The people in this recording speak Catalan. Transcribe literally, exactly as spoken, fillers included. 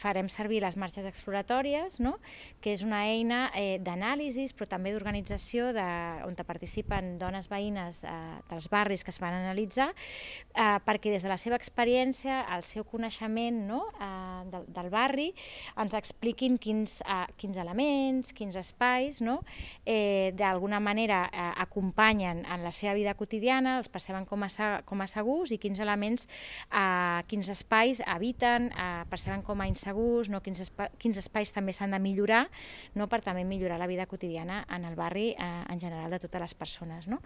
Farem servir les marxes exploratòries, no? Que és una eina eh, d'anàlisi, però també d'organització, on participen dones veïnes eh, dels barris que es van analitzar, eh, perquè des de la seva experiència, el seu coneixement, no? eh, del, del barri, ens expliquin quins, eh, quins elements, quins espais, no? eh, d'alguna manera eh, acompanyen en la seva vida quotidiana, els perceben com a, com a segurs i quins elements, eh, quins espais habiten, eh, perceben com a insegurs, no? quins, espa quins espais també s'han de millorar, no? Per també millorar la vida quotidiana en el barri eh, en general de totes les persones. No?